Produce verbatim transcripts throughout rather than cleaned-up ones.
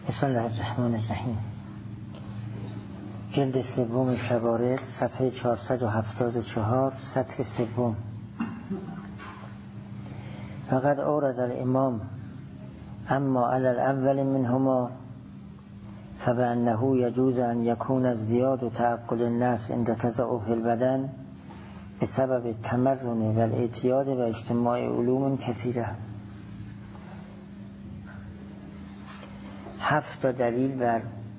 بسم الله الرحمن الرحیم. جلد سوم شوارد، صفحه چهارصد و هفتاد و چهار، سطر سوم. فقد اورد الامام اما علی الاول منهما فبأنه يجوز ان يكون ازدياد تعقل النفس عند تضعف البدن بسبب التمرن والاعتیاد و اجتماع علوم کثیره. هفت تا دلیل بر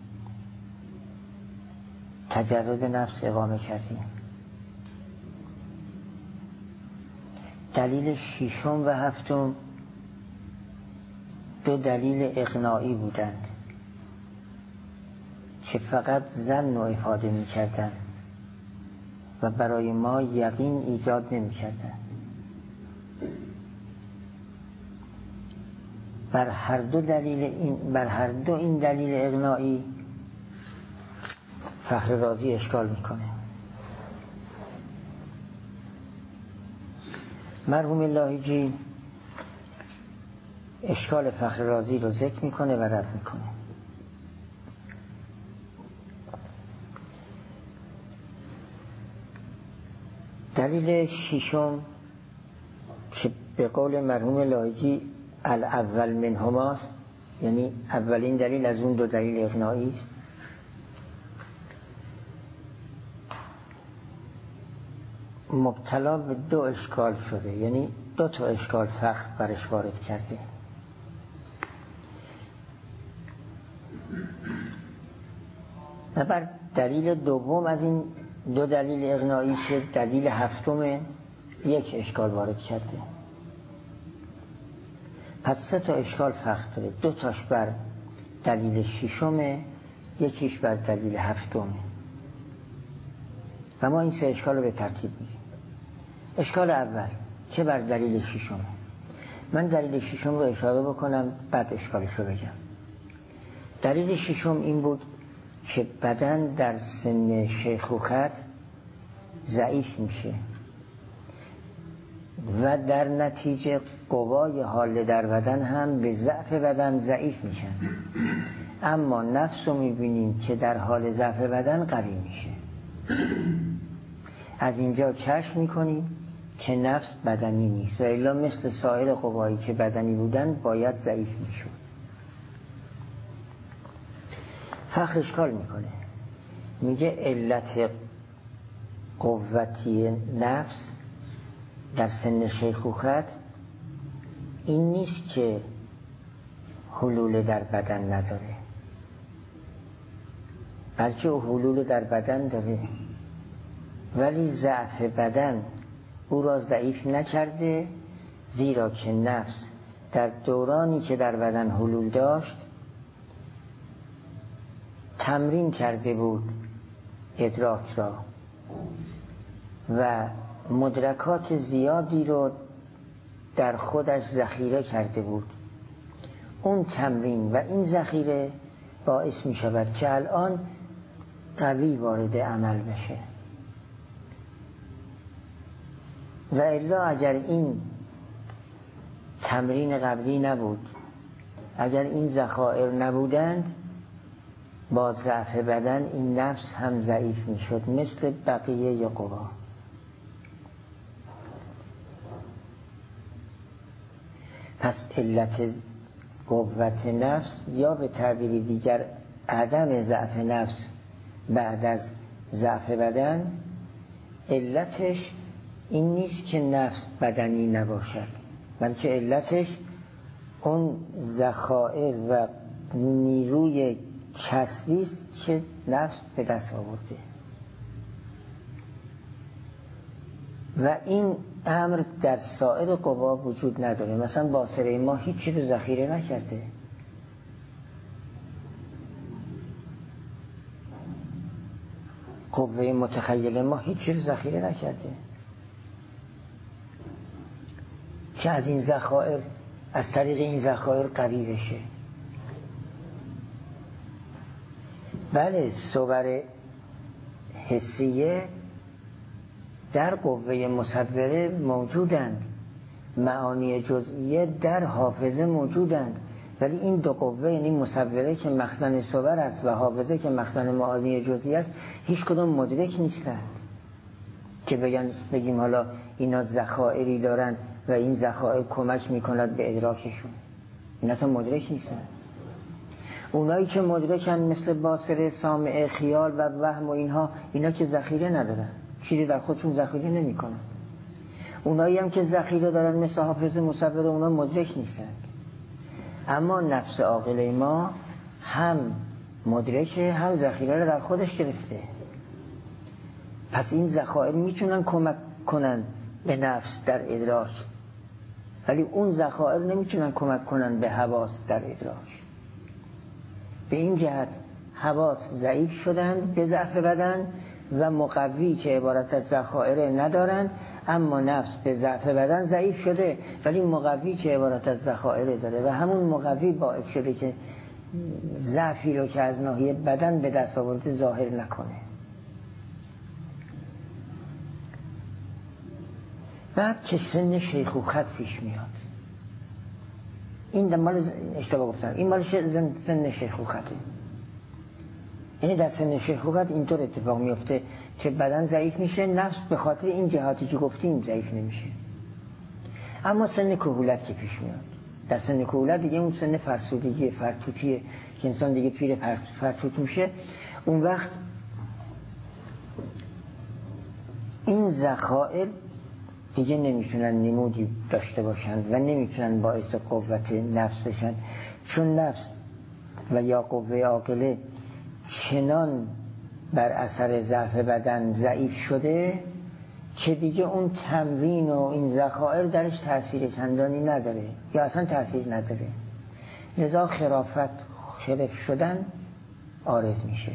تجرد نفس اقامه کردیم. دلیل ششم و هفتم دو دلیل اقناعی بودند که فقط ظن و افاده می کردند و برای ما یقین ایجاد نمی کردند. بر هر دو دلیل این بر هر دو این دلیل اقناعی فخر رازی اشکال میکنه. مرحوم لاهیجی اشکال فخر رازی رو ذکر میکنه و رد میکنه. دلیل ششم که به قول مرحوم لاهیجی الاول منهماست، یعنی اولین دلیل از اون دو دلیل اقناعی است، مبتلا به دو اشکال شده، یعنی دو تا اشکال فخر برش وارد کرده. و بر دلیل دوم از این دو دلیل اقناعی که دلیل هفتم یک اشکال وارد کرده. پس سه تا اشکال فخر داره، دو تاش بر دلیل ششمه، یکیش بر دلیل هفتمه و ما این سه اشکال رو به ترتیب میگیم. اشکال اول که بر دلیل ششمه، من دلیل ششم رو اشاره بکنم بعد اشکالش رو بگم. دلیل ششم این بود که بدن در سن شیخوخت ضعیف میشه و در نتیجه قوای حال در بدن هم به ضعف بدن ضعیف میشن، اما نفس رو میبینیم که در حال ضعف بدن قوی میشه. از اینجا چشم میکنیم که نفس بدنی نیست و الا مثل سایر قوایی که بدنی بودن باید ضعیف میشود. فخر اشکال میکنه، میگه علت قوتی نفس در سن شیخوخت این نیست که حلول در بدن نداره، بلکه او حلول در بدن داره ولی ضعف بدن او را ضعیف نکرده، زیرا که نفس در دورانی که در بدن حلول داشت تمرین کرده بود ادراک را و مدرکات زیادی رو در خودش ذخیره کرده بود. اون تمرین و این ذخیره باعث می شود که الان قوی وارد عمل بشه و الا اگر این تمرین قبلی نبود، اگر این ذخایر نبودند، با ضعف بدن این نفس هم ضعیف می شد مثل بقیه قوا. پس علت قوت نفس یا به تعبیر دیگر عدم ضعف نفس بعد از ضعف بدن، علتش این نیست که نفس بدنی نباشد، بلکه علتش اون ذخایر و نیروی کسبی است که نفس به دست آورده و این امر در سایر قوا وجود نداره. مثلا باصره ما هیچی رو ذخیره نکرده، قوه متخیله ما هیچی رو ذخیره نکرده که از این ذخایر از طریق این ذخایر قوی بشه. بله صور حسیه در قوه مصوره موجودند، معانی جزئیه در حافظه موجودند، ولی این دو قوه، یعنی مصوره که مخزن صور است و حافظه که مخزن معانی جزئی است، هیچ کدوم مدرک نیستند که بگن بگیم حالا اینا ذخائری دارن و این ذخایر کمک میکند به ادراکشون. این اصلا مدرک نیستن. اونایی که مدرکن مثل باصره، سامعه، خیال و وهم و اینها، اینا که ذخیره ندارن، چیزی در خودشون ذخیره نمیکنن. اونایی هم که ذخیره دارن مثل حافظه، مصوره، اونا مدرک نیستن. اما نفس عاقله ما هم مدرکه، هم ذخیره رو در خودش گرفته. پس این ذخایر میتونن کمک کنن به نفس در ادراک، ولی اون ذخایر نمیتونن کمک کنن به حواس در ادراک. به این جهت حواس ضعیف شدن به ضعف بدن و مقوی که عبارت از ذخایر ندارن، اما نفس به ضعف بدن ضعیف شده ولی مقوی که عبارت از ذخایر داره و همون مقوی باعث شده که ضعفی رو که از ناحیه بدن به دست آورده ظاهر نکنه. بعد که سن شیخوخت پیش میاد، این مال اشتباه گفتم، این مال سن شیخوخته. یعنی در سن شیخوخت اینطور اتفاق میفته که بدن ضعیف میشه، نفس به خاطر این جهاتی که گفتیم ضعیف نمیشه. اما سن کهولت که پیش میاد، در سن کهولت دیگه اون سن فرسودگی، فرتوتیه که انسان دیگه پیر فرتوت میشه. اون وقت این ذخائر دیگه نمیتونن نمودی داشته باشن و نمیتونن باعث قوت نفس بشن، چون نفس و یا قوه عاقله چنان بر اثر ضعف بدن ضعیف شده که دیگه اون تمرین و این ذخایر درش تأثیر چندانی نداره یا اصلا تأثیر نداره. لذا خرافت، خرف شدن عارض میشه.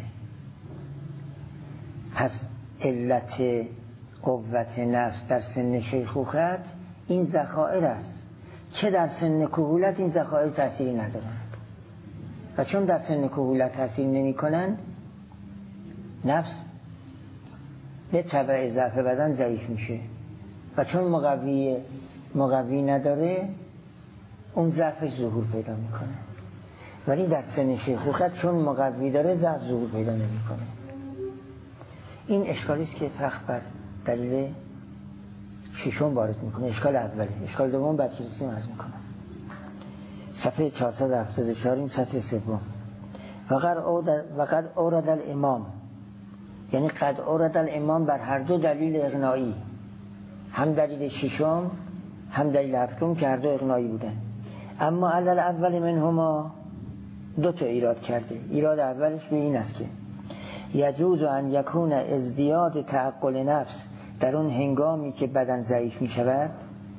پس علت قوت نفس در سن شیخوخت این ذخایر است که در سن کهولت این ذخایر تأثیری ندارند و چون در سن کهولت تأثیر نمی کنند، نفس به تبع ضعف بدن ضعیف میشه و چون مقوی مقوی نداره اون ضعفش ظهور پیدا میکنه. ولی در سن شیخوخت چون مقوی داره ضعف ظهور پیدا نمیکنه. این اشکالی است که فقط بر دلیل ششم وارد میکنه. اشکال اولی، اشکال دوم بعد چیزی عرض میکنم. صفحه چهارصد و هفتاد و چهار، این سطح سوم. وقد اورد الامام، یعنی قد اورد الامام بر هر دو دلیل اغنایی، هم دلیل ششم هم دلیل هفتم که هر دو اغنایی بودن. اما علل اول منهما دو تا ایراد کرده. ایراد اولش به این است که یجوز ان یکون ازدیاد تعقل نفس در اون هنگامی که بدن ضعیف می شود،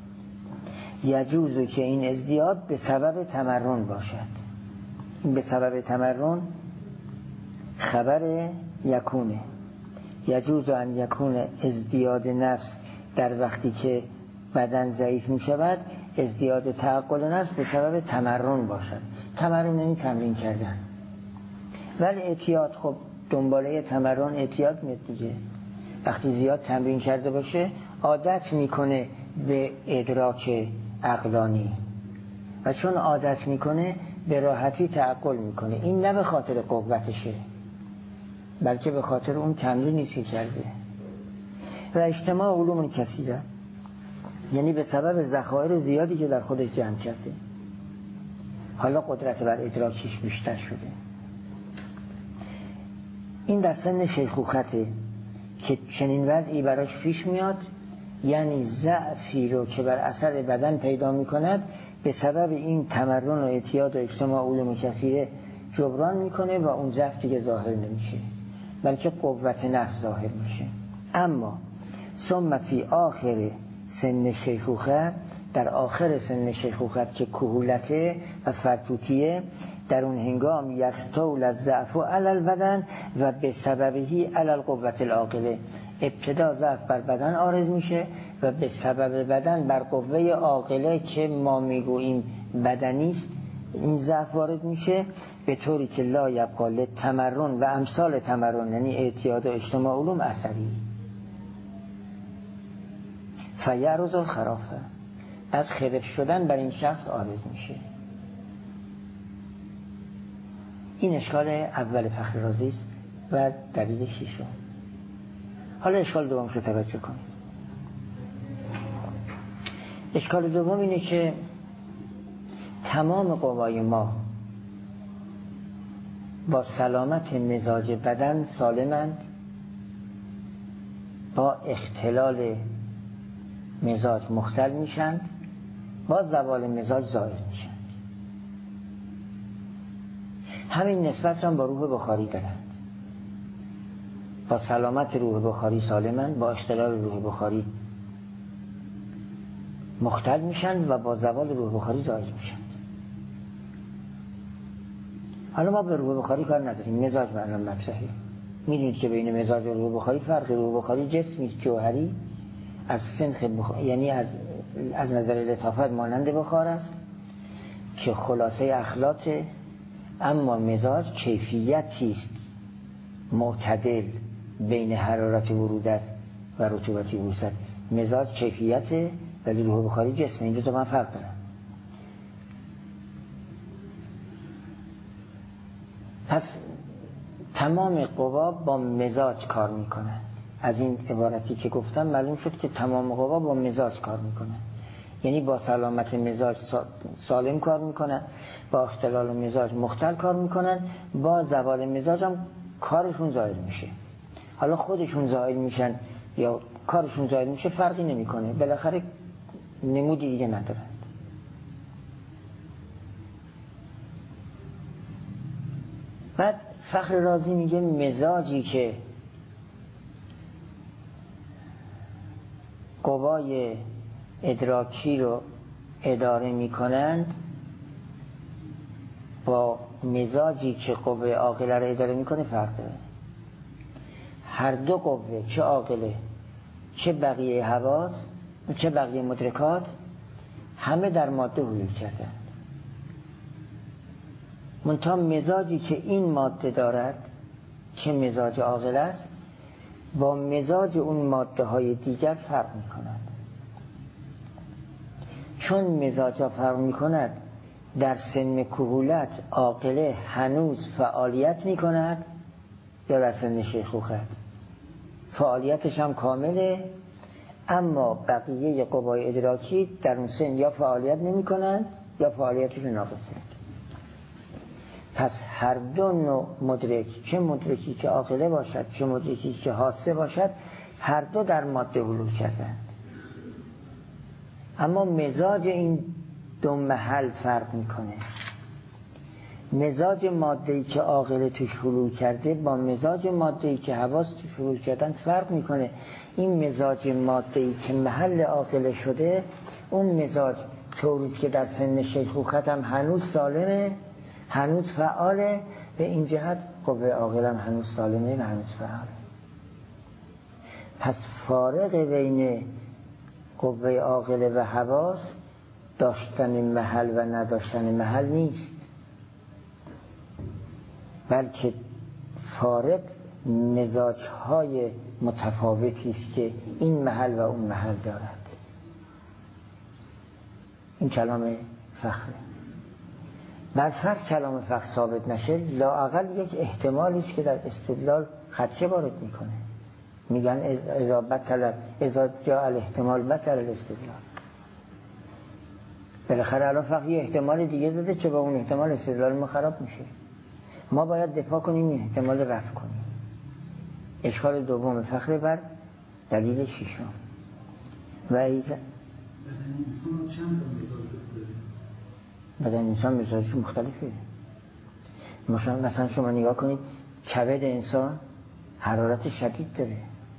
یجوز که این ازدیاد به سبب تمرن باشد. این به سبب تمرن خبر یکونه. یجوز ان یکون ازدیاد نفس در وقتی که بدن ضعیف می شود، ازدیاد تعقل نفس به سبب تمرن باشد. تمرن یعنی تمرین کردن. ولی اعتیاد، خب دنباله تمرن اعتیاد میاد دیگه. وقتی زیاد تمرین کرده باشه عادت میکنه به ادراک عقلانی و چون عادت میکنه به راحتی تعقل میکنه. این نه به خاطر قوتشه بلکه به خاطر اون تمرینی که کرده. و اجتماع علوم کثیره، یعنی به سبب ذخایر زیادی که در خودش جمع کرده، حالا قدرت بر ادراکش بیشتر شده. این در سن شیخوخته که چنین وضعی براش پیش میاد، یعنی ضعفی رو که بر اثر بدن پیدا میکند به سبب این تمرن و اعتیاد و اجتماع علوم کثیره جبران میکنه و اون ضعف دیگه ظاهر نمیشه بلکه قوت نفس ظاهر میشه. اما ثم فی آخر سن شیخوخه، در آخر سن شیخوخت که کهولته و فرتوتیه، در اون هنگام یستول الضعف علی البدن و به سببهی علی القوة العاقله، ابتدا ضعف بر بدن عارض میشه و به سبب بدن بر قوه عاقله که ما میگوییم بدنیست این ضعف وارد میشه، به طوری که لا یبقى للتمرن و امثال تمرن، یعنی اعتیاد و اجتماع علوم اثری. فیعرض الخرافه، بعد خرف شدن بر این شخص عارض میشه. این اشکال اول فخر رازی است و دلیل ششم. حالا اشکال دومش رو توجه کنید. اشکال دوم اینه که تمام قوای ما با سلامت مزاج بدن سالمند، با اختلال مزاج مختل میشند، با زوال مزاج زائل میشند. همین نسبت را با روح بخاری دارند. با سلامت روح بخاری سالمند، با اختلال روح بخاری مختل میشن و با زوال روح بخاری زائل میشن. حالا ما به روح بخاری کار نداریم، مزاج معلوم مطرحه. میدونید که بین مزاج و روح بخاری فرق. روح بخاری جسمی جوهری از سنخ بخار، یعنی از از نظر لطافت مانند بخار است که خلاصه اخلاطه، اما مزاج کیفیتی است معتدل بین حرارت ورودت و رطوبت وسط. مزاج کیفیته ولی روح بخاری جسم. این دو تا من فرق دارم. پس تمام قوا با مزاج کار میکنن. از این عبارتی که گفتم معلوم شد که تمام قوا با مزاج کار میکنن، یعنی با سلامت مزاج سالم کار میکنن، با اختلال مزاج مختل کار میکنن، با زوال مزاج هم کارشون زائل میشه. حالا خودشون زائل میشن یا کارشون زائل میشه فرقی نمیکنه، بالاخره نمودی دیگه ندارند. بعد فخر رازی میگه مزاجی که قوای ادراکی رو اداره میکنند با مزاجی که قوه عاقله رو اداره میکنه فرق داره. هر دو قوه، چه عاقله چه بقیه حواس چه بقیه مدرکات، همه در ماده حلول کردند. منتها مزاجی که این ماده دارد که مزاج عاقل است با مزاج اون ماده های دیگر فرق می کند. چون مزاج ها فرق می کند، در سن کهولت عاقله هنوز فعالیت می کند یا در سن شیخوخت فعالیتش هم کامله، اما بقیه قوای ادراکی در اون سن یا فعالیت نمی کنند یا فعالیتش ناقصه. پس هر دو نوع مدرک، چه مدرکی که عاقله باشد چه مدرکی که حاسه باشد، هر دو در ماده حلول کردند. اما مزاج این دو محل فرق میکنه. مزاج ماده‌ای که عاقله توش حلول کرده با مزاج ماده‌ای که حواس توش حلول کردن فرق میکنه. این مزاج ماده‌ای که محل عاقله شده، اون مزاج طوریست که در سن شیخوخت هم هنوز سالمه، هنوز فعاله. به این جهت قوه عاقله هم هنوز سالمه و هنوز فعاله. پس فارق بین قوه عاقله و حواس داشتن محل و نداشتن محل نیست، بلکه فارق مزاج‌های متفاوتی است که این محل و اون محل دارد. این کلام فخره. برفرض کلام فخر ثابت نشه، لااقل یک احتمالی است که در استدلال خدشه وارد میکنه. میگن اذا بطل اذا جاء الاحتمال بطل الاستدلال. بالاخره الان فقط یه احتمال دیگه داده که با اون احتمال استدلال ما خراب میشه. ما باید دفاع کنیم، این احتمال رفع کنیم. اشکال دوم فخر بر دلیل ششم. و ایزا بدن انسان چند تا مزاج داره؟ بدن انسان مزاجش مختلفه. مثلا شما نگاه کنید، کبد انسان حرارت شدید داره،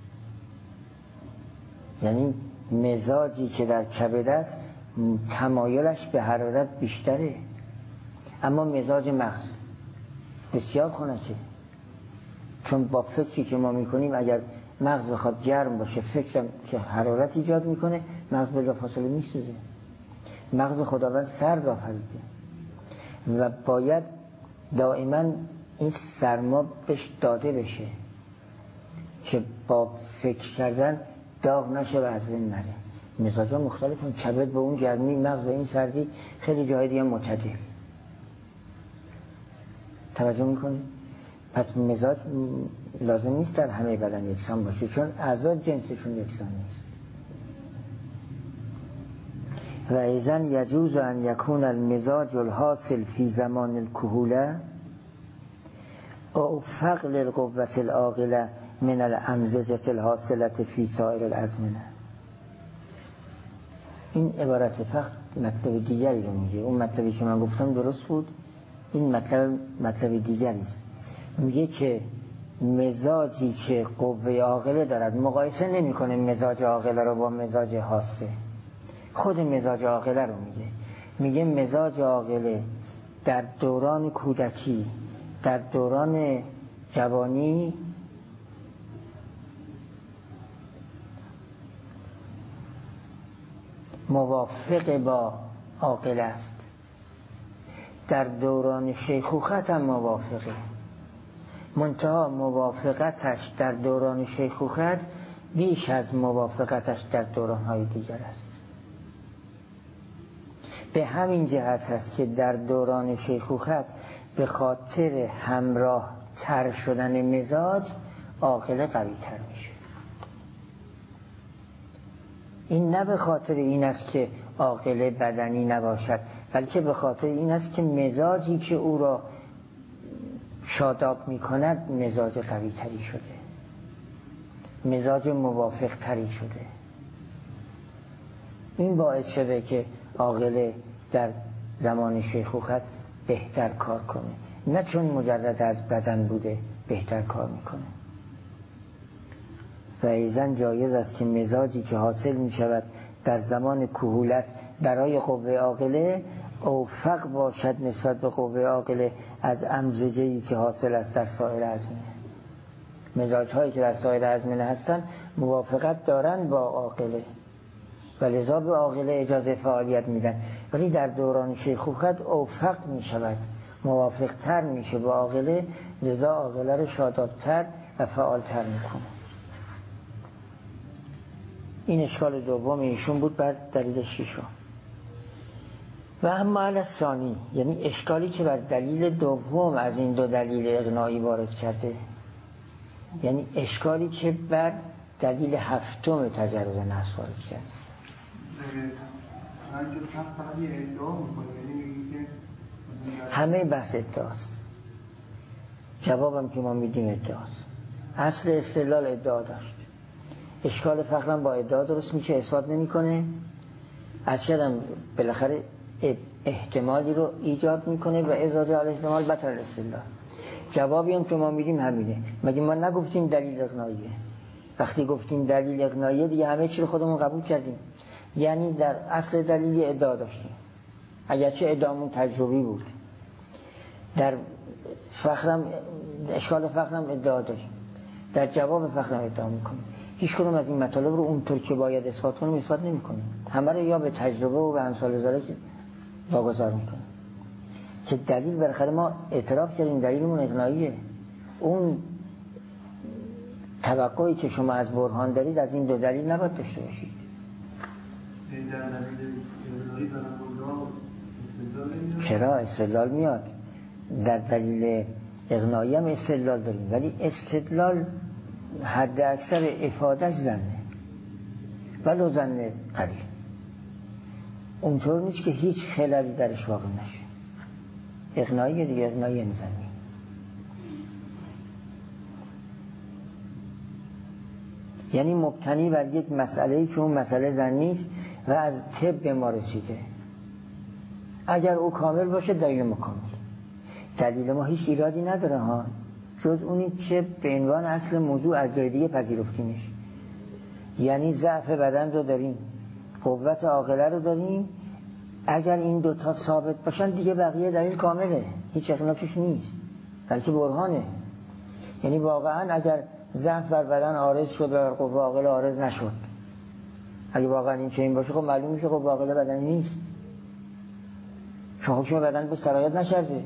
یعنی مزاجی که در کبد است تمایلش به حرارت بیشتره. اما مزاج مغز بسیار خنکه، چون با فکری که ما میکنیم اگر مغز بخواد گرم باشه، فکرم که حرارت ایجاد میکنه، مغز بلافاصله میسوزه. مغز خداوند سرد آفریده و باید دائما این سرما بهش داده بشه که با فکر کردن داغ نشه و از بین نره. مزاجا مختلفن، کبد به اون گرمی، مغز به این سردی، خیلی جای دیگه معتدل. توجه میکنید؟ پس مزاج لازم نیست در همه بدن یکسان باشه، چون اعضا جنسشون یکسان نیست. و ایزن یجوز ان یکون المزاج الحاصل فی زمان الکهوله او فقل القوة العاقله من الامزجة الحاصلة فی سایر الازمنه. این عبارت فقط مطلب دیگری رو میگه. اون مطلبی که من گفتم درست بود، این مطلب مطلب دیگری است. میگه که مزاجی که قوه عاقله دارد، مقایسه نمیکنه مزاج عاقله رو با مزاج حاسه، خود مزاج عاقله رو میگه. میگه مزاج عاقله در دوران کودکی، در دوران جوانی موافق با عاقله است، در دوران شیخوخت هم موافقه، منتها موافقتش در دوران شیخوخت بیش از موافقتش در دورانهای دیگر است. به همین جهت است که در دوران شیخوخت به خاطر همراه تر شدن مزاج عاقله قوی تر میشه. این نه به خاطر این است که عاقله بدنی نباشد، بلکه به خاطر این است که مزاجی که او را شاداب می کند مزاج قوی تری شده، مزاج موافق تری شده. این باعث شده که عاقله در زمان شیخوخت بهتر کار کنه، نه چون مجرد از بدن بوده بهتر کار میکنه. و ایزن جایز است که مزاجی که حاصل می شود در زمان کهولت برای قوه عاقله اوفق باشد نسبت به قوه عاقله از امزجه‌ای که حاصل است در سایر ازمنه. مزاج هایی که در سایر ازمنه هستند موافقت دارند با عاقله و لذا به عاقله اجازه فعالیت میدن، ولی در دوران شیخوخت اوفق می شود، موافق تر میشه با عاقله، لذا عاقله رو شادابتر و فعالتر میکنه. این اشکال دوم ایشون بود بر دلیل ششم. و اما علی ثانی، یعنی اشکالی که بر دلیل دوم از این دو دلیل اقناعی وارد کرده، یعنی اشکالی که بر دلیل هفتم تجرد نفس وارد کرده. همه بحث ادعاست، جوابم که ما میدیم ادعاست. اصل استدلال ادعا داشت، اشکال فقرم با ادعا درست میشه، اثبات نمیکنه، از شدم بالاخره احتمالی رو ایجاد میکنه و ازاده علی احتمال بطل الاستدلال. جوابی هم که ما میدیم همینه. مگه ما نگفتیم دلیل اقناعیه؟ وقتی گفتیم دلیل اقناعیه دیگه همه چی رو خودمون قبول کردیم، یعنی در اصل دلیل ادعا داشتیم، اگرچه ادعامون تجربی بود. در فقرم اشکال فقرم ادعا داریم، در جواب فقرم ادعا میکنیم. هیچ کدوم از این مطالب رو اونطور که باید اثبات کنیم اثبات نمی‌کنیم، همه رو یا به تجربه و به امثال ذالک واگذار می‌کنیم. که دلیل بالاخره ما اعتراف کردیم دلیلمون اقناعیه. اون توقعی که شما از برهان دارید از این دو دلیل نباید داشته باشید. چرا استدلال میاد؟ در دلیل اقناعی هم استدلال داریم، ولی استدلال حد اکثر افادش زنه، ولو زنه قلیل. اونطور نیست که هیچ خللی درش واقع نشه. اقناعی دیگه اقناعی میزنی. یعنی مبتنی بر یک مسئله‌ای که اون مسئله زنی است و از طب ما رسیده. اگر او کامل باشه دلیل ما کامل. دلیل ما هیچ ایرادی نداره ها، جز اونی که به عنوان اصل موضوع از جای دیگه پذیرفتیمش. یعنی ضعف بدن رو داریم، قوت عاقله رو داریم، اگر این دوتا ثابت باشن دیگه بقیه دلیل کامله، هیچ اقناع توش نیست، بلکه برهانه. یعنی واقعا اگر ضعف بر بدن عارض شد و بر قوه عاقله عارض نشد، اگه واقعا این چنین باشه خب معلوم میشه قوه عاقله بدنی نیست، چون حکم بدن به سرایت نکرده.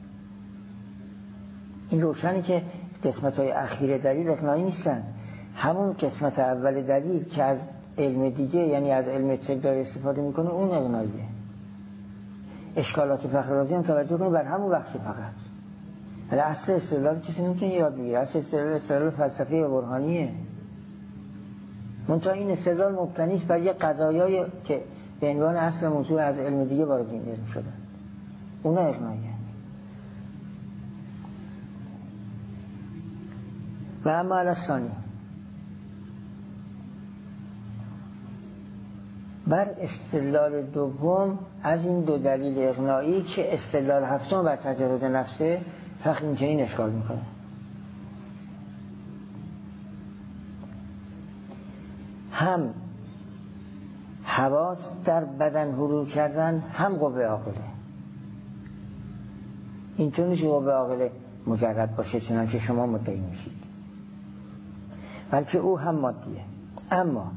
این روشنی که قسمت‌های اخیر دلیل اقناعی نیستن. همون قسمت اول دلیل که از علم دیگه، یعنی از علم طب داره استفاده میکنه، اون اقناعیه. اشکالات فخر رازی هم توجه کنید بر همون بخش فقط. ولی اصل استدلال کسی نمیتونه یاد بگیره. اصل استدلال استدلال فلسفی و برهانیه. منتها این استدلال مبتنی است بر یک قضایایی که به عنوان اصل موضوع از علم دیگه وارد این علم شدن. اونا اقناعیه. و اما الثانی، بر استدلال دوم از این دو دلیل اقناعی که استدلال هفتم بر تجرد نفسه، فقط این چنین اشکال میکنه. هم حواس در بدن حلول کردن، هم قوه عاقله. اینطور نیست قوه عاقله مجرد باشه چنانچه شما مدعی میشید، بلکه او هم مادیه. اما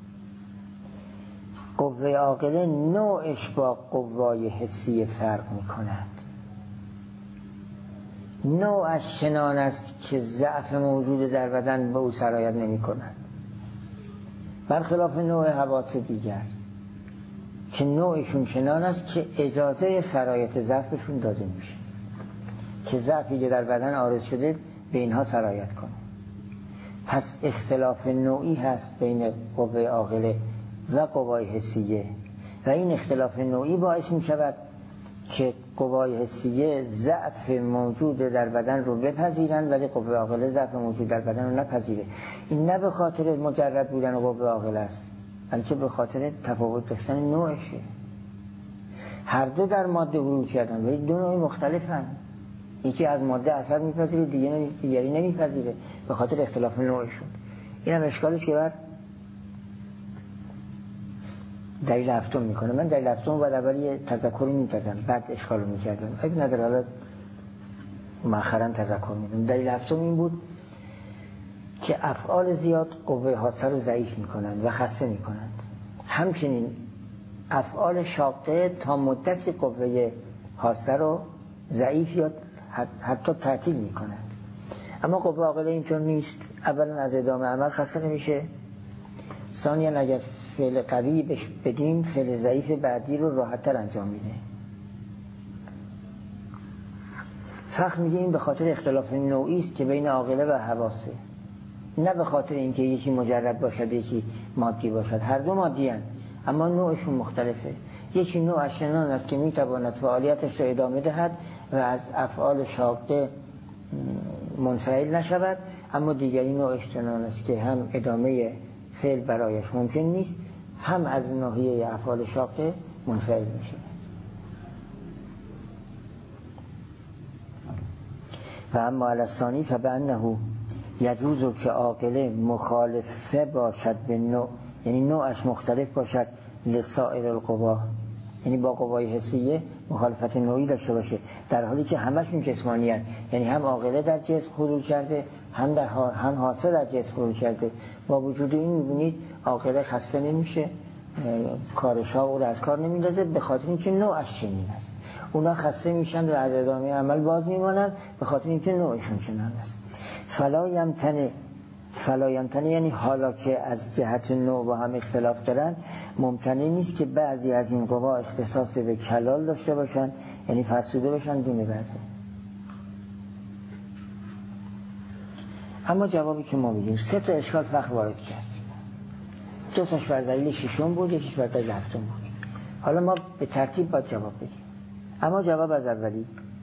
قوه عاقله نوعش با قوای حسی فرق میکند. نوعش چنان است که ضعف موجود در بدن به او سرایت نمی کند، برخلاف نوع حواس دیگر که نوعشون چنان است که اجازه سرایت ضعفشون داده میشه، که ضعفی که در بدن عارض شده به اینها سرایت کنه. پس اختلاف نوعی هست بین قوه عاقله و قوای حسیه و این اختلاف نوعی باعث می شود که قوای حسیه ضعف موجود در بدن رو بپذیرن ولی قوه عاقله ضعف موجود در بدن رو نپذیره. این نه به خاطر مجرد بودن قوه عاقله است، بلکه به خاطر تفاوت داشتن نوعشه. هر دو در ماده حلول کردن ولی دو نوع مختلفن. یکی از ماده اثر میپذیره، دیگری نمیپذیره به خاطر اختلاف نوعشون. این هم اشکالش که بر دلیل هفتم میکنه. من دلیل هفتم بعد اول یه تذکری میدادم بعد اشکال رو میکردم، اگه نداره حالا مؤخرا تذکر میدم. دلیل هفتم این بود که افعال زیاد قوه حاسه رو ضعیف میکنند و خسته میکنند. همچنین افعال شاقه تا مدتی قوه حاسه رو ضعیف یا حتی تعطیل میکنند. اما قوه عاقله اینطور نیست. اولا از ادامه عمل خسته نمیشه، ثانیا اگر فعل قوی بش بدیم فعل ضعیف بعدی رو راحت‌تر انجام میده. فقط میگه این به خاطر اختلاف نوعی است که بین عاقله و حواسه، نه به خاطر اینکه یکی مجرد باشد یکی مادی باشد. هر دو مادی هستند اما نوعشون مختلفه. یکی نوع چنان است که میتواند فعالیتش را ادامه دهد و از افعال شاقه منفعل نشود، اما دیگری نوعش چنان است که هم ادامه فعل برایش ممکن نیست، هم از ناحیه افعال شاقه منفعل میشه. و اما الثانی فبانه یجوز که عاقله مخالفه باشد به نوع، یعنی نوعش مختلف باشد لسائر القوا، یعنی با قوای حسیه مخالفت نوعی داشته باشه، در حالی که همشون جسمانی هستند. یعنی هم عاقله در جسم حلول کرده، هم در هم حاسه در جسم حلول کرده. با وجود این می‌بینید عاقله خسته نمیشه، کارشا او را از کار نمیندازه به خاطر اینکه نوعش چنین است. اونا خسته میشن و از ادامه عمل باز میمانن به خاطر اینکه نوعشون چنین است. فلا یمتنه فلا یمتنه یعنی حالا که از جهت نوع با هم اختلاف دارن، ممتنع نیست که بعضی از این قوا اختصاص به کلال داشته باشن، یعنی فرسوده باشن دون بعضی. اما جوابی که ما میدیم سه تا اشکال فقط وارد کرد. دو تاش بر دلیل ششم بود، یکیش بر دلیل هفتم بود. حالا ما به ترتیب باید جواب بدیم. اما جواب از اولی،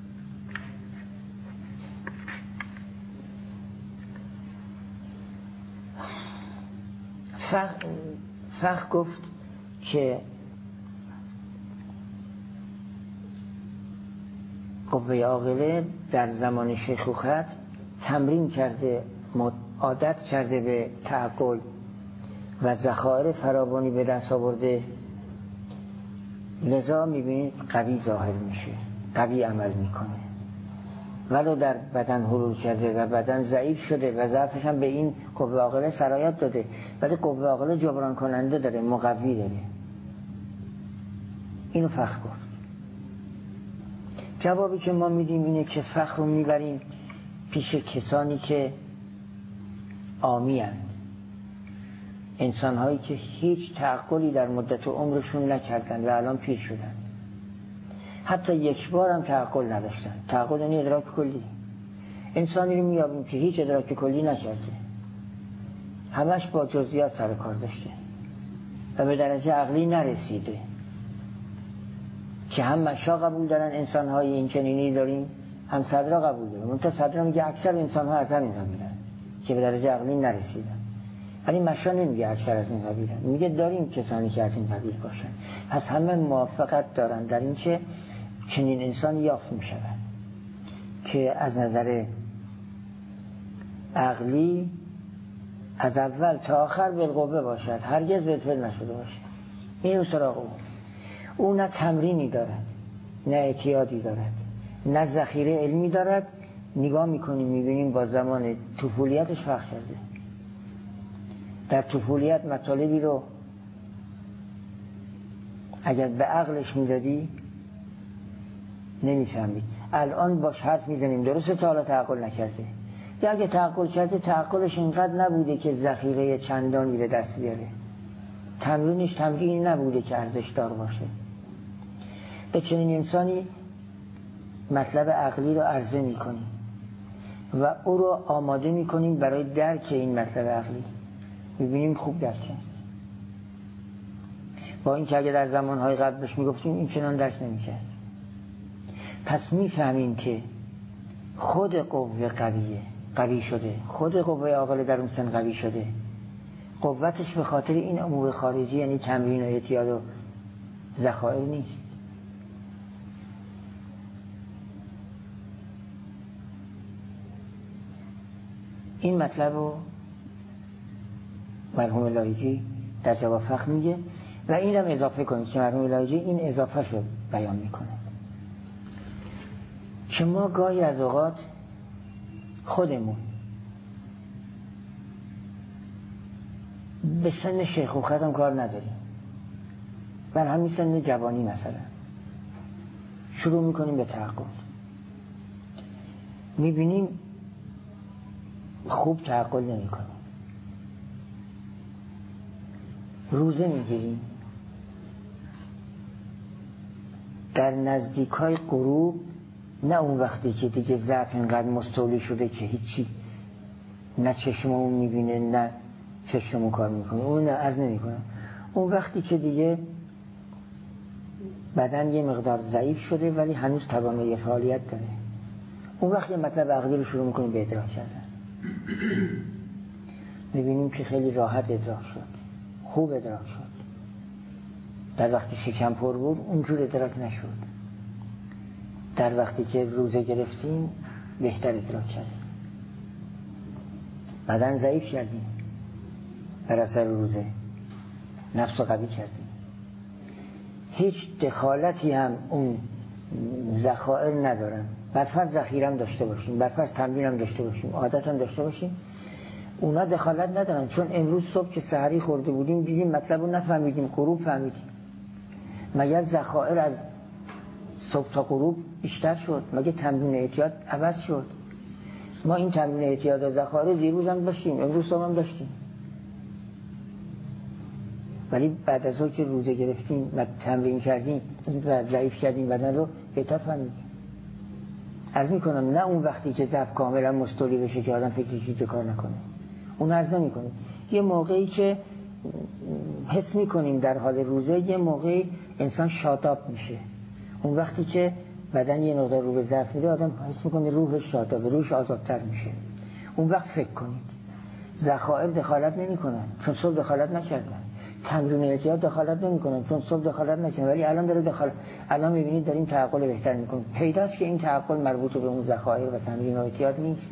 فقه, فقه گفت که قوه عاقله در زمان شیخوخت تمرین کرده، عادت کرده به تعقل و ذخایر فراوانی به دست آورده، لذا میبینید قوی ظاهر میشه، قوی عمل میکنه. ولو در بدن حلول کرده و بدن ضعیف شده و ضعفش هم به این قوه عاقله سرایت داده، ولی قوه عاقله جبران کننده داره، مقوی داره. اینو فقه گفت. جوابی که ما میدیم اینه که فقه رو میبریم پیش کسانی که عامی هستند، انسان هایی که هیچ تعقلی در مدت عمرشون نکردن و الان پیر شدن، حتی یک بار هم تعقل نداشتن. تعقل یعنی ادراک کلی. انسانی رو میابیم که هیچ ادراک کلی نکرده، همش با جزئیات سر کار داشته و به درجه عقلی نرسیده، که هم مشا قبول دارن انسان‌های این چنینی داریم، هم صدرا قبول دارن. منتها صدرا میگه اکثر انسان‌ها از همین قبیلن که به درجه عقلی نرسیدن، ولی مشا نمیگه اکثر از این قبیلن، میگه داریم کسانی که از این قبیل باشن. پس همه موافقت دارن در این که چنین انسان یافت میشود که از نظر عقلی از اول تا آخر بالقوه باشد، هرگز بالفعل نشده باشد. این رو سراغ او او نه تمرینی دارد، نه اعتیادی دارد، نه ذخیره علمی دارد. نگاه میکنیم میبینیم با زمان طفولیتش فرق کرده. در طفولیت مطالبی رو اگر به عقلش میدادی نمیفهمید. الان باش حرف میزنیم درسته تا حالا تعقل نکرده، یا اگه تعقل کرده تعقلش اینقدر نبوده که ذخیره چندانی به دست بیاره، تمرینش تمرینی نبوده که ارزش دار باشه. به چنین انسانی مطلب عقلی رو عرضه میکنیم و او رو آماده میکنیم برای درک این مطلب عقلی. میبینیم خوب درک کرد، با این که اگه در زمانهای قبل بهش میگفتیم این چنان درک نمیکرد. پس میفهمیم که خود قوه قویه، قوی شده، خود قوه عاقل در اون سن قوی شده. قوتش به خاطر این امور خارجی یعنی تمرین و اعتیاد و ذخایر نیست. این مطلب رو مرحوم لایجی در جواب فخر میگه و این هم اضافه کنید که مرحوم لایجی این اضافه رو بیان میکنه که ما گاهی از اوقات خودمون به سن شیخوخت هم کار نداریم، بل همین سن جوانی مثلا شروع میکنیم به تعقل، میبینیم خوب تعقل نمی کنیم، روزه میگیریم، در نزدیکای غروب، نه اون وقتی که دیگه ضعف اینقدر مستولی شده که هیچی نه چشممون میبینه نه چشممون کار میکنه، اون از نمی کنم. اون وقتی که دیگه بدن یه مقدار ضعیف شده ولی هنوز توانایی فعالیت داره، اون وقتی مطلب عقلی رو شروع میکنیم به ادراک کردن. میبینیم که خیلی راحت ادراک شد، خوب ادراک شد. در وقتی شکم پر بود اونجور ادراک نشد، در وقتی که روزه گرفتیم بهتر ادراک کردیم، بدن ضعیف کردیم بر اثر روزه، نفس رو قوی کردیم. هیچ دخالتی هم اون ذخایر ندارن، برفرض ذخیره هم داشته باشیم، برفرض تمرین هم داشته باشیم، عادت هم داشته باشیم، اونا دخالت ندارن. چون امروز صبح که سحری خورده بودیم دیدیم مطلب رو نفهمیدیم، غروب فهمیدیم. مگر ذخایر از صبح تا غروب بیشتر شد؟ مگه تمرین اعتیاد عوض شد؟ ما این تمرین اعتیاد و ذخایر دیروز هم داشتیم، امروز صبح هم داشتیم، ولی بعد از اون که روزه گرفتیم و تمرین کردیم و ضعیف کردیم بدن رو بهتر فهمیدیم. عرض میکنم نه اون وقتی که ضعف کاملا مستولی بشه که آدم فکر چیزی کار نکنه، اون عرض نمیکنه. یه موقعی که حس میکنیم در حال روزه، یه موقعی انسان شاداب میشه، اون وقتی که بدن یه مقدار رو به ضعف میره آدم حس میکنه روحش شادابه، روحش آزادتر میشه. اون وقت فکر کنید. ذخایر دخالت نمیکنن چون صبح دخالت نکردن، تمرین اعتیاد دخالت نمیکنن چون صبح دخالت نکردن، ولی الان داره دخالت. الان میبینید داریم تعقل بهتر میکنیم. پیداست که این تعقل مربوط به اون ذخایر و تمرین اعتیاد نیست،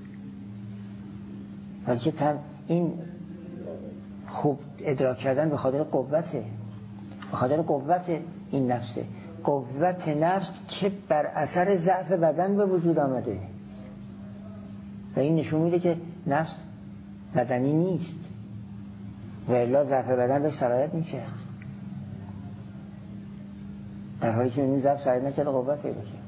بلکه تم این خوب ادراک کردن به خاطر قوته، به خاطر قوت این نفسه، قوت نفس که بر اثر ضعف بدن به وجود آمده و این نشون میده که نفس بدنی نیست و الا ضعف بدن بهش سرایت میکرد، در حالی که این ضعف سرایت نکرد قوت پیدا کرد.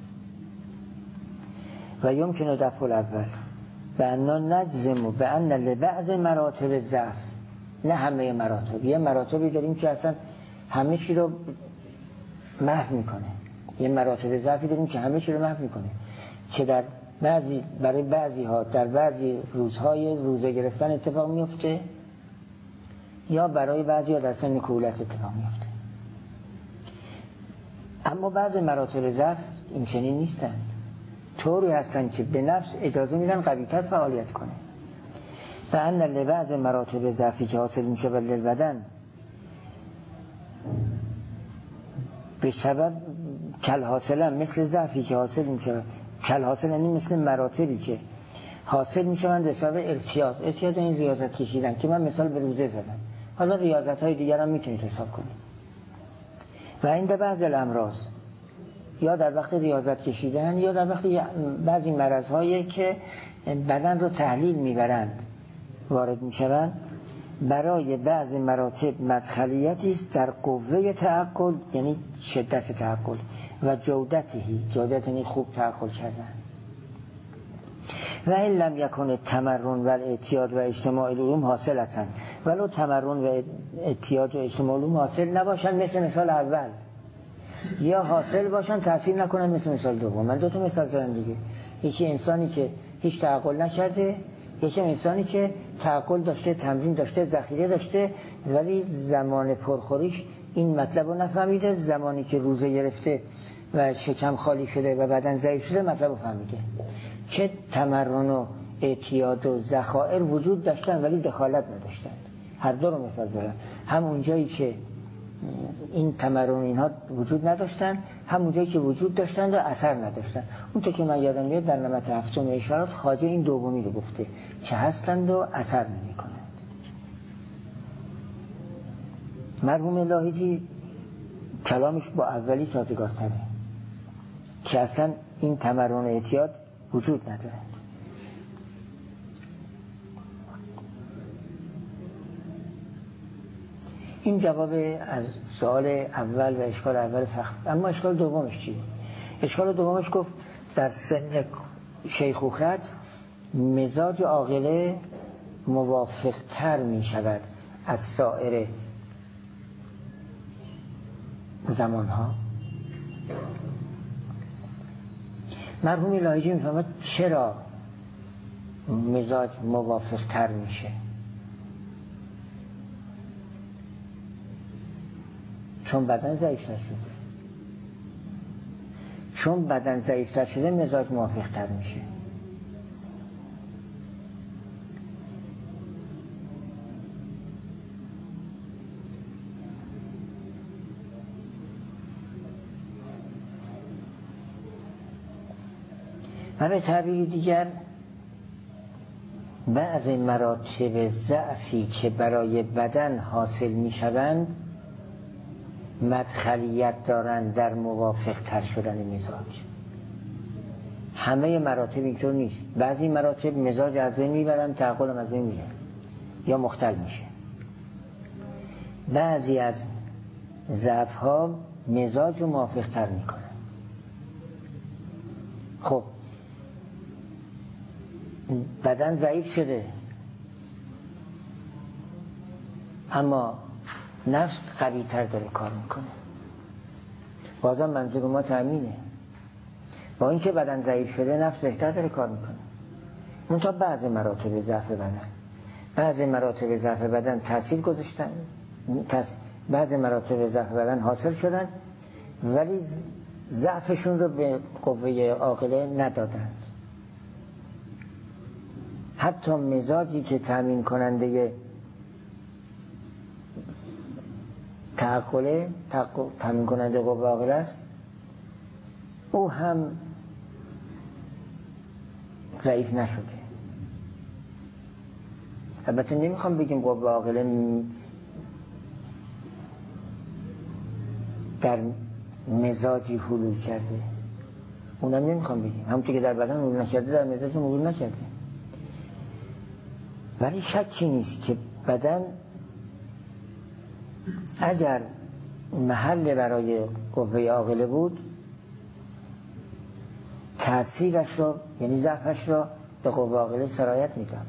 و یمکن دفع الاول به انا نجزم به ان لبعض مراتب ضعف، نه همه مراتب، یه مراتبی داریم که اصلا همه چی رو محو میکنه، یه مراتب ضعفی داریم که همه چی رو محو میکنه، که در بعضی برای بعضی ها در بعضی روزهای روزه گرفتن اتفاق میفته یا برای بعضی ها در سن کهولت اتفاق میفته. اما بعضی مراتب ضعف این چنین نیستند، طوری هستند که به نفس اجازه میدن قوی‌تر فعالیت کنه. و ان لبعض مراتب ضعفی که حاصل میشه بر بدن به سبب کل حاصله، مثل ضعفی که حاصل میشه کل حاصل یعنی مثل مراتبی که حاصل میشه من به سبب ارتیاض. ارتیاض این ریاضت کشیدن که من مثال به روزه زدم، حالا ریاضت های دیگر هم میتونید حساب کنید. و این در بعض الامراض یا در وقت ریاضت کشیدن یا در وقت بعضی مرض هایی که بدن رو تحلیل میبرند وارد میشوند، برای بعض مراتب مدخلیتی است در قوه تعقل، یعنی شدت تعقل، و جودتهی، جودت یعنی خوب تعقل کردن. و این لم یکن التمرن و الاعتیاد و اجتماع العلوم حاصلتن، ولو تمرن و اعتیاد و اجتماع العلوم حاصل نباشن مثل مثال اول، یا حاصل باشن تحصیل نکنن مثل مثال دوم. من دو تا مثال زدم دیگه، یکی انسانی که هیچ تعقل نکرده، یکی انسانی که تعقل داشته، تمرین داشته، ذخیره داشته، ولی زمان پرخوریش این مطلب رو نفهمیده، زمانی که روزه گرفته و شکم خالی شده و بدن ضعیف شده مطلب رو فهمیده. که تمرن و اعتیاد و ذخایر وجود داشتن ولی دخالت نداشتن. هر دو رو مثال زدم، هم اونجایی که این تمرن اینها وجود نداشتن، هم اونجایی که وجود داشتن و اثر نداشتن. اونطور که من یادم میاد در نمط هفتم اشارات خواجه این دومی رو گفته که هستند و اثر نمی کنند. مرحوم لاهیجی کلامش با اولی سازگارتره که اصلا این تمرن و اعتیاد وجود نداره. این جواب از سوال اول و اشکال اول فقط. اما اشکال دومش چی؟ اشکال دومش گفت در سن شیخوخت مزاج عاقله موافق تر می شود از سایر زمان ها. مرحوم لاهیجی می فهمد چرا مزاج موافق تر میشه. چون بدن ضعیفتر شده. چون بدن ضعیفتر شده مزاج موافق تر میشه. و به تعبیر دیگر بعض مراتب ضعفی که برای بدن حاصل میشوند مدخلیت دارند در موافق تر شدن مزاج. همه مراتب اینطور نیست. بعضی مراتب مزاج از بین میبرن، تعقل هم از بین میبرن یا مختل میشه. بعضی از ضعف ها مزاج رو موافق تر میکنن. خب بدن ضعیف شده اما نفس قوی تر داره کار میکنه، بازم منظور ما تأمینه. با اینکه بدن ضعیف شده نفس بهتر داره کار میکنه. منتها بعض مراتب ضعف بدن بعض مراتب ضعف بدن تاثیر گذاشتن، تاثیر بعض مراتب ضعف بدن حاصل شدن ولی ضعفشون رو به قوه عاقله ندادند. حتی مزاجی که تامین کننده تعقله تامین کننده قوه عاقله است، او هم ضعیف نشده. البته نمیخوام بگیم قوه عاقله در مزاجی حلول کرده، اونم نمیخوام بگیم. همونطور که در بدن حلول نکرده در مزاج حلول نکرده. ولی شکی نیست که بدن اگر محل برای قوه عاقله بود تأثیرش را یعنی ضعفش را به قوه عاقله سرایت میداد،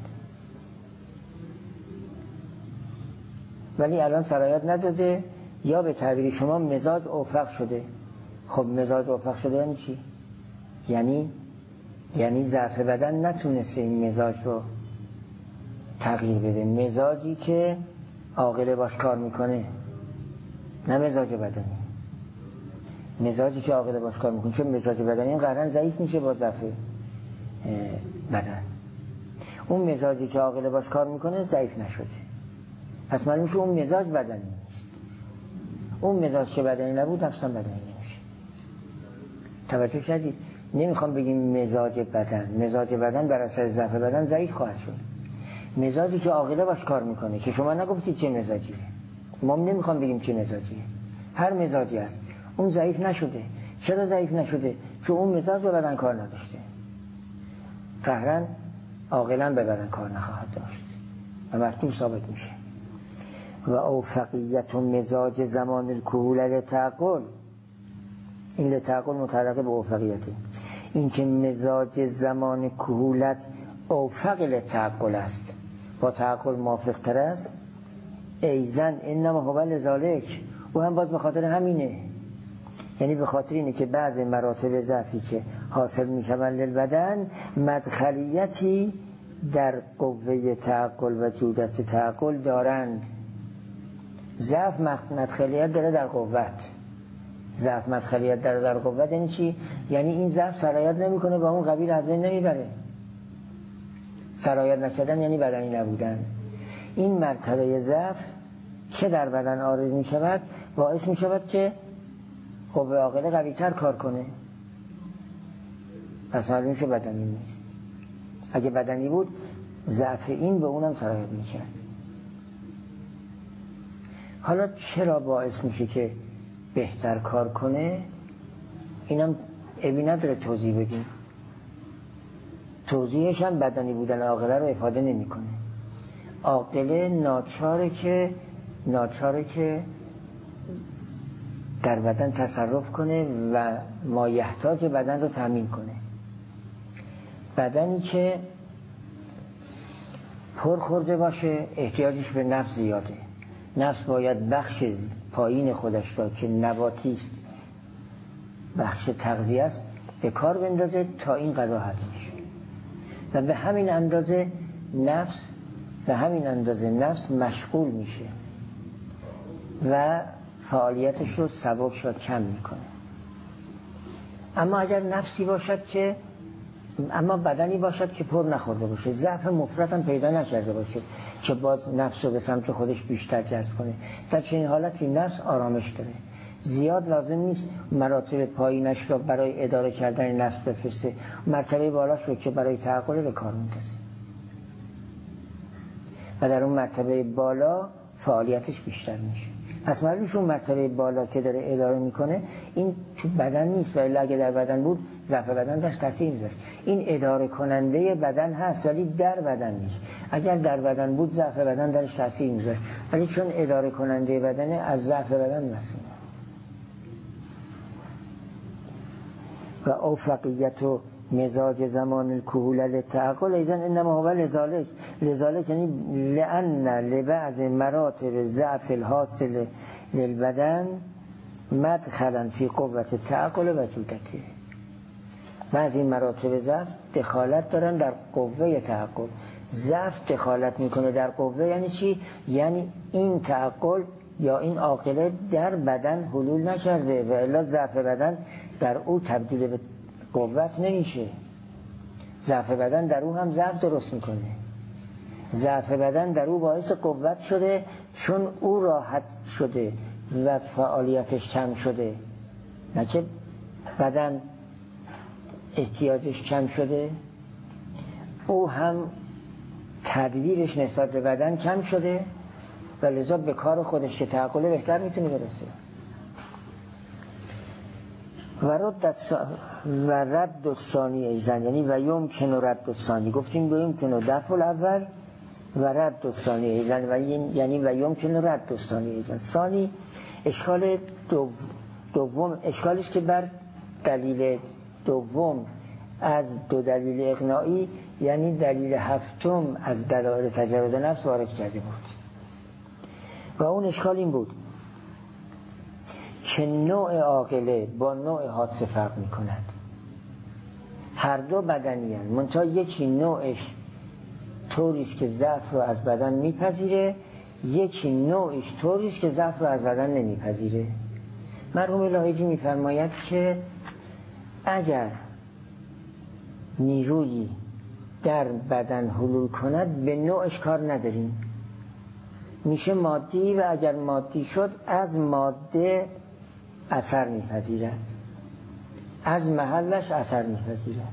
ولی الان سرایت نداده، یا به تعبیر شما مزاج افق شده. خب مزاج افق شده یعنی چی؟ یعنی یعنی ضعف بدن نتونسته این مزاج رو تغییر بده. مزاجی که عاقله باش کار میکنه، نه مزاج بدنی. مزاجی که عاقله باش کار میکنه، چون مزاج بدنی این قطعاً ضعیف میشه با ضعف بدن. اون مزاجی که عاقله باش کار میکنه ضعیف نشده، پس معلوم میشه اون مزاج بدنی نیست. اون مزاج که بدنی نبود نفسا بدنی نمیشه. توجه کردید؟ نمیخوام بگیم مزاج بدن، مزاج بدن بر اثر ضعف بدن ضعیف خواهد شد. مزاجی که عاقله باش کار میکنه، که شما نگفتید چه مزاجیه، ما نمیخوام بگیم چه مزاجیه، هر مزاجی است، اون ضعیف نشده. چرا ضعیف نشده؟ چون اون مزاج به بدن کار نداشته. قهرن عاقلا به بدن کار نخواهد داشت و مطلوب ثابت میشه. و اوفقیت و مزاج زمان الکهول لتعقل، این لتعقل متعلقه به اوفقیته، این که مزاج زمان کهولت اوفق لتعقل است، با تعقل موافق تر است. ایزن انما هو لذالک، او هم باز به خاطر همینه، یعنی به خاطر اینه که بعض مراتب ضعفی که حاصل میشوند للبدن مدخلیتی در قوه تعقل و جودت تعقل دارند. ضعف مدخلیت داره در قوت، ضعف مدخلیت داره در قوت یعنی چی؟ یعنی این ضعف سرایت نمیکنه با اون قبیل از بین نمیبره. سرایت نکردن یعنی بدنی نبودن. این مرتبه ضعف که در بدن عارض می شود باعث می شود که قوه عاقله قوی تر کار کنه، پس معلوم شه بدنی نیست. اگه بدنی بود ضعف این به اونم سرایت می کرد. حالا چرا باعث میشه که بهتر کار کنه؟ اینم عیبی نداره توضیح بدیم. توضیحش هم بدنی بودن عاقله رو افاده نمیکنه. عاقله ناچاره که ناچاره که در بدن تصرف کنه و مایحتاج بدن رو تامین کنه. بدنی که پر خورده باشه احتیاجش به نفس زیاده. نفس باید بخش پایین خودش را که نباتی است، بخش تغذیه است، به کار بندازه تا این غذا هضم بشه. و به همین اندازه نفس به همین اندازه نفس مشغول میشه و فعالیتش رو سبک و کم میکنه. اما اگر نفسی باشد که اما بدنی باشد که پر نخورده باشه، ضعف مفرط هم پیدا نکرده باشه که باز نفس رو به سمت خودش بیشتر جذب کنه، در چنین حالتی نفس آرامش داره. زیاد لازم نیست مراتب پایینش رو برای اداره کردن نفس بفرسته، مرتبه بالاش رو که برای تعقل به کار میندازه و در اون مرتبه بالا فعالیتش بیشتر میشه. پس معلومش اون مرتبه بالا که داره اداره میکنه این تو بدن نیست، ولی اگه در بدن بود ضعف بدن داشت تاثیر میذاشت. این اداره کننده بدن هست ولی در بدن نیست. اگر در بدن بود ضعف بدن درش تاثیر میذاشت، ولی چون اداره کننده بدنه از ضعف بدن مسئول. و اوفقیت و مزاج زمان الکهول للتعقل ایزن انما هو لذالک، لذالک یعنی لأن لبعض مراتب ضعف الحاصل للبدن مدخلا فی قوت تعقل و جودته. بعضی مراتب ضعف دخالت دارن در قوه تعقل. ضعف دخالت میکنه در قوه یعنی چی؟ یعنی این تعقل یا این عاقله در بدن حلول نکرده و الا ضعف بدن در او تبدیل به قوت نمیشه. ضعف بدن در او هم ضعف درست میکنه. ضعف بدن در او باعث قوت شده چون او راحت شده و فعالیتش کم شده، نه که بدن احتیاجش کم شده، او هم تدویرش نسبت به بدن کم شده و لذا به کار خودش که تعقل بهتر میتونه برسه. و رد و رد ثانی ایزن یعنی و یمکن رد ثانی، گفتیم و یمکن دفع الاول و رد ثانی ایزن و یعنی و یمکن رد ثانی ایزن. ثانی اشکال دو دوم اشکالش که بر دلیل دوم از دو دلیل اقناعی یعنی دلیل هفتم از دلایل تجرد نفس وارد کرده بود و اون اشکال این بود که نوع عاقله با نوع حادثه فرق می کند. هر دو بدنی هستند، منتها یکی نوعش طوریست که ضعف رو از بدن میپذیره، یکی نوعش طوریست که ضعف رو از بدن نمیپذیره. مرحوم لاهیجی میفرماید که اگر نیرویی در بدن حلول کند به نوعش کار نداریم، میشه مادی و اگر مادی شد از ماده اثر میپذیرد، از محلش اثر میپذیرد.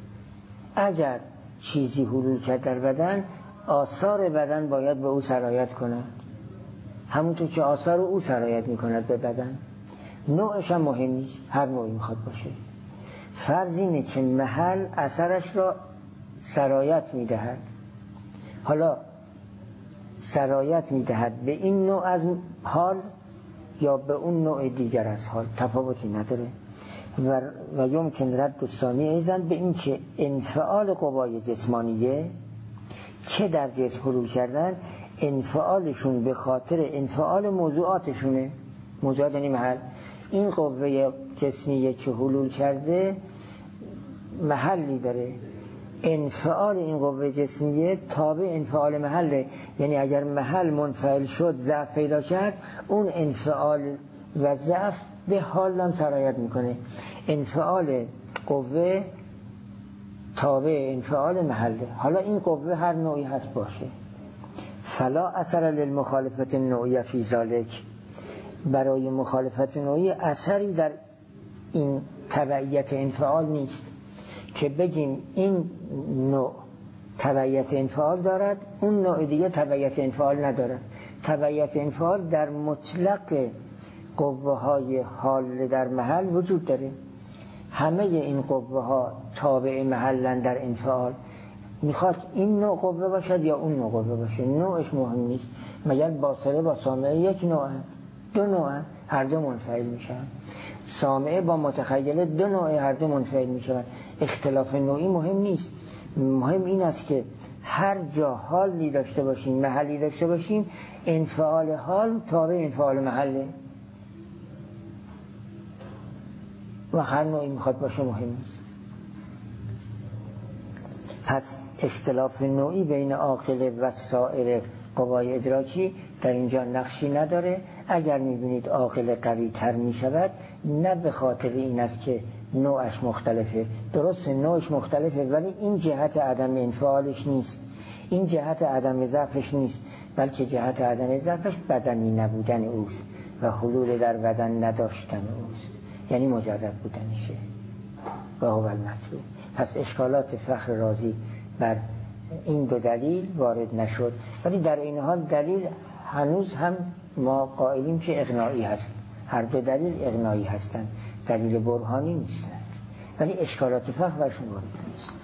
اگر چیزی حلول کرد در بدن، آثار بدن باید به او سرایت کند، همونطور که آثار او سرایت میکند به بدن. نوعش هم مهم نیست، هر نوعی میخواد باشه. فرض اینه که محل اثرش را سرایت میدهد. حالا سرایت میدهد به این نوع از حال یا به اون نوع دیگر از حال، تفاوتی نداره. و, و یمکن رد ثانی ایزن به این که انفعال قوای جسمانیه که در جسم حلول کردن، انفعالشون به خاطر انفعال موضوعاتشونه. موضوعات یعنی محل. این قوه جسمیه که حلول کرده محلی داره، انفعال این قوه جسمیه تابع انفعال محله. یعنی اگر محل منفعل شد، ضعف پیدا کرد، اون انفعال و ضعف به حال هم سرایت میکنه. انفعال قوه تابع انفعال محله. حالا این قوه هر نوعی هست باشه. فلا اثر للمخالفت نوعی فی ذالک، برای مخالفت نوعی اثری در این تبعیت انفعال نیست که بگیم این نوع تبعیت انفعال دارد، اون نوع دیگه تبعیت انفعال ندارد. تبعیت انفعال در مطلق قوه های حال در محل وجود داره. همه این قوه ها تابع محلن در انفعال. میخواد این نوع قوه باشد یا اون نوع قوه باشه، نوعش مهم نیست. مگر باصره با سامعه یک نوع هست، دو نوع هست، هر دو منفعل میشن. سامعه با متخیله دو نوع، هر دو منفعل میشن. اختلاف نوعی مهم نیست، مهم این است که هر جا حالی داشته باشیم، محلی داشته باشیم، انفعال حال تابع انفعال محله و هر نوعی میخواد باشه مهم نیست. پس اختلاف نوعی بین عاقل و سایر قوای ادراکی در اینجا نقشی نداره. اگر میبینید عاقل قوی تر میشود، نه به خاطر این است که نوعش مختلفه، درست نوعش مختلفه، ولی این جهت عدم انفعالش نیست، این جهت عدم ضعفش نیست، بلکه جهت عدم ضعفش بدنی نبودن اوست و حلول در بدن نداشتن اوست، یعنی مجرد بودنشه و هو المطلوب. پس اشکالات فخر رازی بر این دو دلیل وارد نشد، ولی در این حال دلیل هنوز هم ما قائلیم که اقناعی هست. هر دو دلیل اقناعی هستند، دلیل برهانی نیستند، ولی اشکالات فخر برشون وارد نیست.